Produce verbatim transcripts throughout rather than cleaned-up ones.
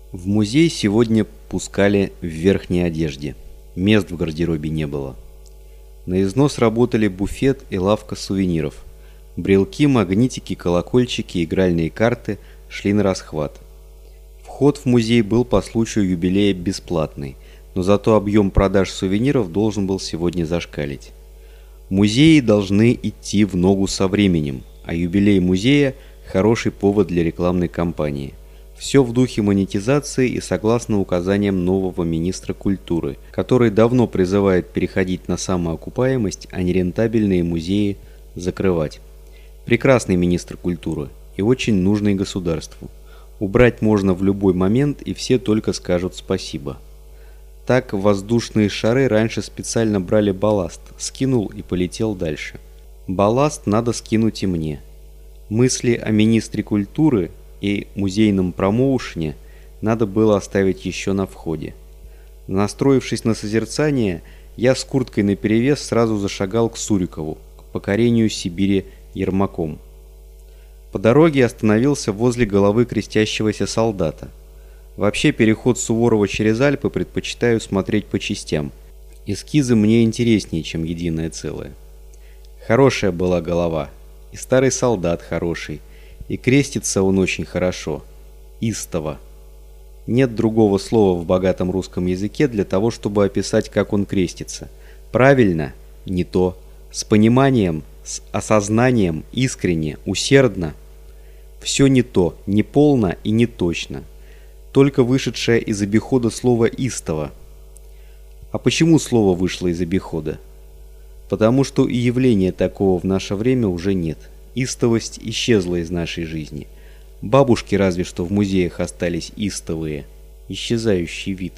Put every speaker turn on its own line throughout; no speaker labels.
В музей сегодня пускали в верхней одежде. Мест в гардеробе не было. На износ работали буфет и лавка сувениров. Брелки, магнитики, колокольчики, игральные карты шли на расхват. Вход в музей был по случаю юбилея бесплатный, но зато объем продаж сувениров должен был сегодня зашкалить. Музеи должны идти в ногу со временем, а юбилей музея – хороший повод для рекламной кампании. Все в духе монетизации и согласно указаниям нового министра культуры, который давно призывает переходить на самоокупаемость, а нерентабельные музеи закрывать. Прекрасный министр культуры и очень нужный государству. Убрать можно в любой момент, и все только скажут спасибо. Так воздушные шары раньше специально брали балласт, скинул и полетел дальше. Балласт надо скинуть и мне. Мысли о министре культуры и музейном промоушене надо было оставить еще на входе. Настроившись на созерцание, я с курткой наперевес сразу зашагал к Сурикову, к покорению Сибири Ермаком. По дороге остановился возле головы крестящегося солдата. Вообще переход Суворова через Альпы предпочитаю смотреть по частям. Эскизы мне интереснее, чем единое целое. Хорошая была голова, и старый солдат хороший, и крестится он очень хорошо. Истово. Нет другого слова в богатом русском языке для того, чтобы описать, как он крестится. Правильно? Не то. С пониманием, с осознанием, искренне, усердно. Все не то, не полно и не точно. Только вышедшее из обихода слово «истово». А почему слово вышло из обихода? Потому что и явления такого в наше время уже нет. Истовость исчезла из нашей жизни. Бабушки разве что в музеях остались истовые. Исчезающий вид.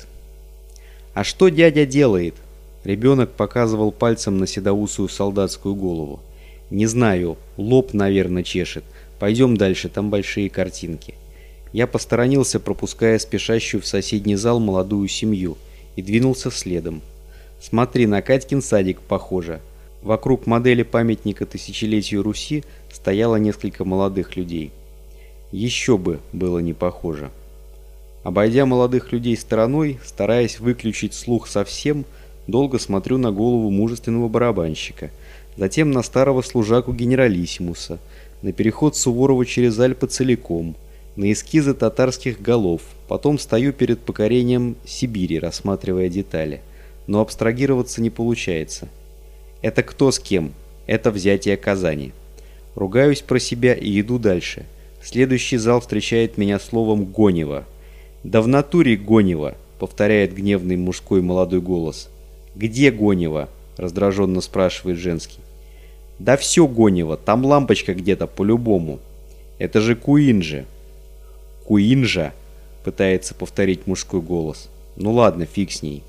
«А что дядя делает?» Ребенок показывал пальцем на седоусую солдатскую голову. «Не знаю, лоб, наверное, чешет. Пойдем дальше, там большие картинки». Я посторонился, пропуская спешащую в соседний зал молодую семью, и двинулся следом. «Смотри, на Катькин садик похоже». Вокруг модели памятника тысячелетию Руси стояло несколько молодых людей. Еще бы было не похоже. Обойдя молодых людей стороной, стараясь выключить слух совсем, долго смотрю на голову мужественного барабанщика, затем на старого служаку генералиссимуса, на переход Суворова через Альпы целиком, на эскизы татарских голов, потом стою перед покорением Сибири, рассматривая детали. Но абстрагироваться не получается. Это кто с кем? Это взятие Казани. Ругаюсь про себя и иду дальше. Следующий зал встречает меня словом «Гонева». «Да в натуре Гонева», — повторяет гневный мужской молодой голос. «Где Гонева?» — раздраженно спрашивает женский. «Да все Гонева, там лампочка где-то по-любому. Это же Куинджи». «Куинджа?» — пытается повторить мужской голос. «Ну ладно, фиг с ней».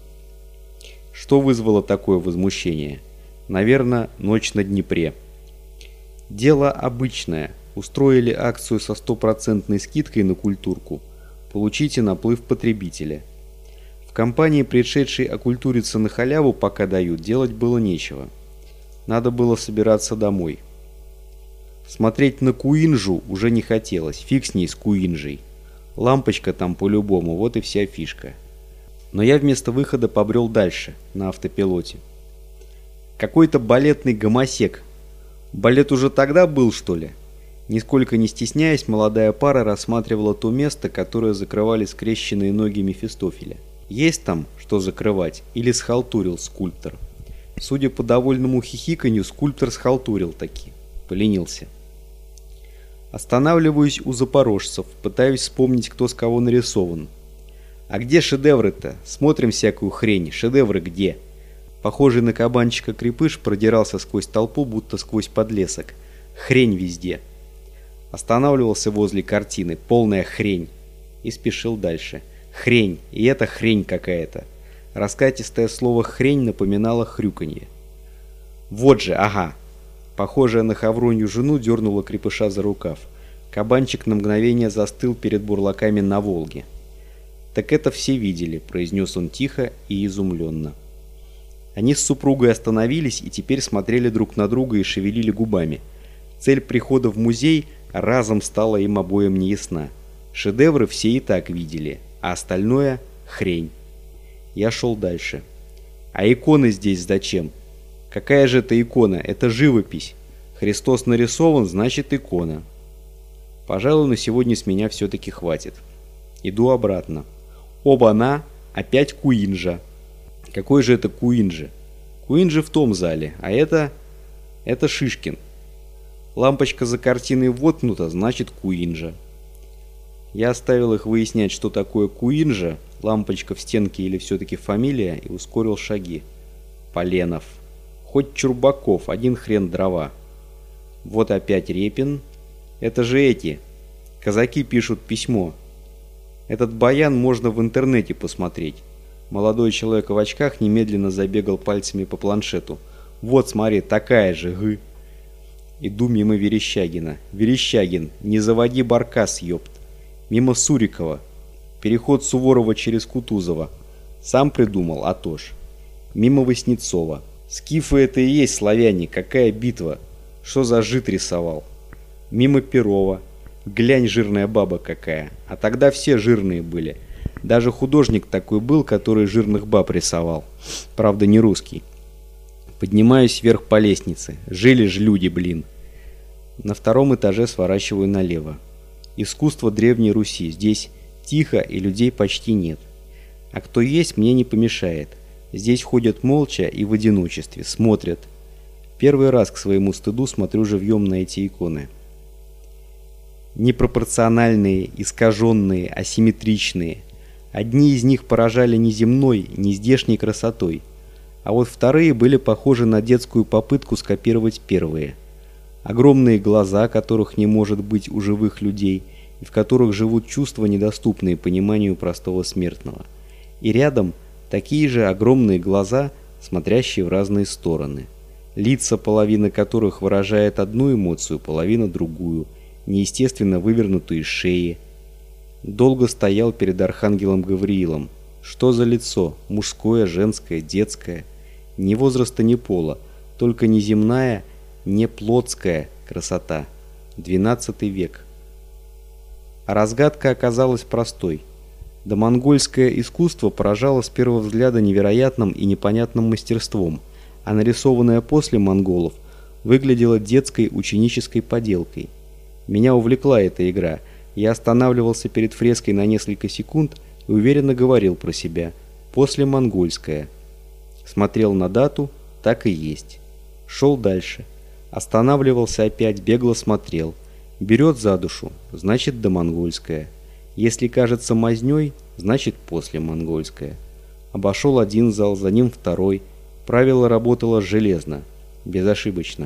Что вызвало такое возмущение? Наверное, ночь на Днепре. Дело обычное. Устроили акцию со стопроцентной скидкой на культурку. Получите наплыв потребителя. В компании, предшедшей окультуриться на халяву, пока дают, делать было нечего. Надо было собираться домой. Смотреть на Куинджу уже не хотелось. Фиг с ней с Куинджей. Лампочка там по-любому, вот и вся фишка. Но я вместо выхода побрел дальше, на автопилоте. Какой-то балетный гомосек. Балет уже тогда был, что ли? Нисколько не стесняясь, молодая пара рассматривала то место, которое закрывали скрещенные ноги Мефистофеля. Есть там, что закрывать, или схалтурил скульптор? Судя по довольному хихиканью, скульптор схалтурил таки. Поленился. Останавливаюсь у запорожцев, пытаюсь вспомнить, кто с кого нарисован. А где шедевры-то? Смотрим всякую хрень. Шедевры где? Похожий на кабанчика крепыш продирался сквозь толпу, будто сквозь подлесок. Хрень везде. Останавливался возле картины. Полная хрень. И спешил дальше. Хрень. И это хрень какая-то. Раскатистое слово «хрень» напоминало хрюканье. Вот же, ага. Похожая на Хавронью жену дернула крепыша за рукав. Кабанчик на мгновение застыл перед бурлаками на Волге. «Так это все видели», — произнес он тихо и изумленно. Они с супругой остановились и теперь смотрели друг на друга и шевелили губами. Цель прихода в музей разом стала им обоим неясна. Шедевры все и так видели, а остальное — хрень. Я шел дальше. А иконы здесь зачем? Какая же это икона? Это живопись. Христос нарисован, значит икона. Пожалуй, на сегодня с меня все-таки хватит. Иду обратно. Оба-на, опять Куинджа. Какой же это Куинджи? Куинджи в том зале, а это... это Шишкин. Лампочка за картиной воткнута, значит Куинджа. Я оставил их выяснять, что такое Куинджа, лампочка в стенке или все-таки фамилия, и ускорил шаги. Поленов. Хоть Чурбаков, один хрен дрова. Вот опять Репин. Это же эти. Казаки пишут письмо. Этот баян можно в интернете посмотреть. Молодой человек в очках немедленно забегал пальцами по планшету. Вот, смотри, такая же, гы. Иду мимо Верещагина. Верещагин, не заводи баркас, ёпт. Мимо Сурикова. Переход Суворова через Кутузова. Сам придумал, а то ж. Мимо Васнецова. Скифы это и есть славяне, какая битва. Что за жид рисовал? Мимо Перова. Глянь, жирная баба какая. А тогда все жирные были. Даже художник такой был, который жирных баб рисовал. Правда, не русский. Поднимаюсь вверх по лестнице. Жили ж люди, блин. На втором этаже сворачиваю налево. Искусство Древней Руси. Здесь тихо и людей почти нет. А кто есть, мне не помешает. Здесь ходят молча и в одиночестве. Смотрят. Первый раз к своему стыду смотрю живьем на эти иконы. Непропорциональные, искаженные, асимметричные. Одни из них поражали неземной, нездешней красотой. А вот вторые были похожи на детскую попытку скопировать первые. Огромные глаза, которых не может быть у живых людей, и в которых живут чувства, недоступные пониманию простого смертного. И рядом такие же огромные глаза, смотрящие в разные стороны. Лица, половина которых выражает одну эмоцию, половина другую, неестественно вывернутые шеи. Долго стоял перед архангелом Гавриилом. Что за лицо? Мужское, женское, детское? Ни возраста, ни пола, только неземная, не плотская красота. двенадцатый век. А разгадка оказалась простой. Домонгольское искусство поражало с первого взгляда невероятным и непонятным мастерством, а нарисованное после монголов выглядело детской ученической поделкой. Меня увлекла эта игра. Я останавливался перед фреской на несколько секунд и уверенно говорил про себя: «После монгольское». Смотрел на дату, так и есть. Шел дальше. Останавливался опять, бегло смотрел. Берет за душу, значит домонгольское. Если кажется мазнёй, значит после монгольское. Обошел один зал, за ним второй. Правило работало железно, безошибочно.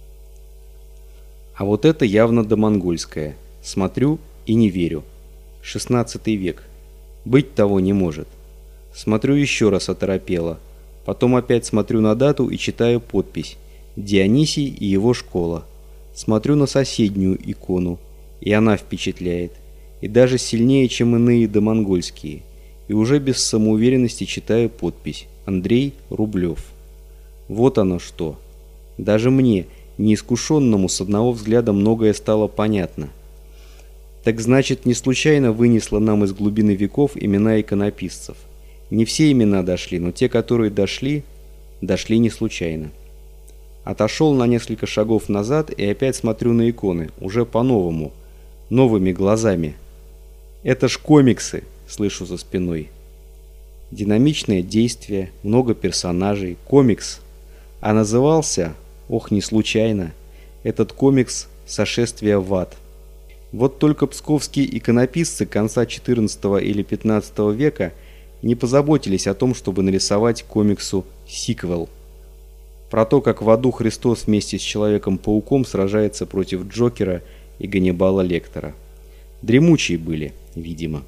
А вот это явно домонгольское. Смотрю и не верю. шестнадцатый век. Быть того не может. Смотрю еще раз оторопело. Потом опять смотрю на дату и читаю подпись: Дионисий и его школа. Смотрю на соседнюю икону, и она впечатляет. И даже сильнее, чем иные домонгольские. И уже без самоуверенности читаю подпись: Андрей Рублев. Вот оно что. Даже мне, неискушенному, с одного взгляда многое стало понятно. Так значит, не случайно вынесло нам из глубины веков имена иконописцев. Не все имена дошли, но те, которые дошли, дошли не случайно. Отошел на несколько шагов назад и опять смотрю на иконы, уже по-новому, новыми глазами. Это ж комиксы, слышу за спиной. Динамичное действие, много персонажей, комикс. А назывался, ох, не случайно, этот комикс «Сошествие в ад». Вот только псковские иконописцы конца четырнадцатого или пятнадцатого века не позаботились о том, чтобы нарисовать комиксу сиквел. Про то, как в аду Христос вместе с Человеком-пауком сражается против Джокера и Ганнибала Лектора. Дремучие были, видимо.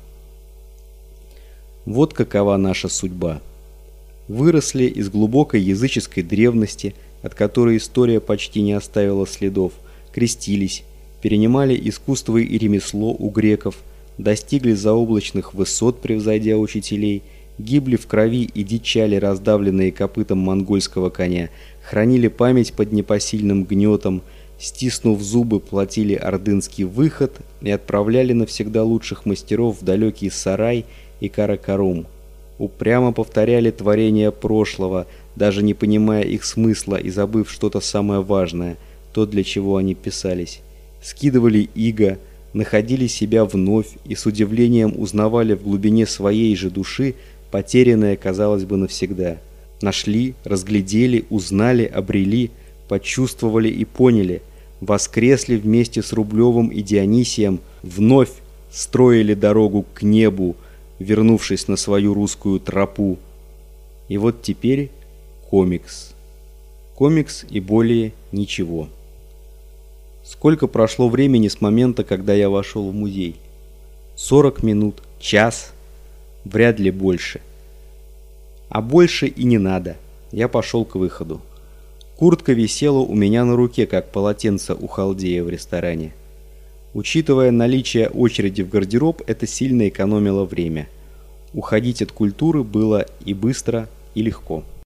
Вот какова наша судьба. Выросли из глубокой языческой древности, от которой история почти не оставила следов, крестились, перенимали искусство и ремесло у греков, достигли заоблачных высот, превзойдя учителей, гибли в крови и дичали, раздавленные копытом монгольского коня, хранили память под непосильным гнетом, стиснув зубы, платили ордынский выход и отправляли навсегда лучших мастеров в далекий сарай и Каракарум. Упрямо повторяли творения прошлого, даже не понимая их смысла и забыв что-то самое важное, то, для чего они писались. Скидывали иго, находили себя вновь и с удивлением узнавали в глубине своей же души потерянное, казалось бы, навсегда. Нашли, разглядели, узнали, обрели, почувствовали и поняли, воскресли вместе с Рублевым и Дионисием, вновь строили дорогу к небу, вернувшись на свою русскую тропу. И вот теперь комикс. Комикс и более ничего. Сколько прошло времени с момента, когда я вошел в музей? Сорок минут, час, вряд ли больше. А больше и не надо. Я пошел к выходу. Куртка висела у меня на руке, как полотенце у халдея в ресторане. Учитывая наличие очереди в гардероб, это сильно экономило время. Уходить от культуры было и быстро, и легко.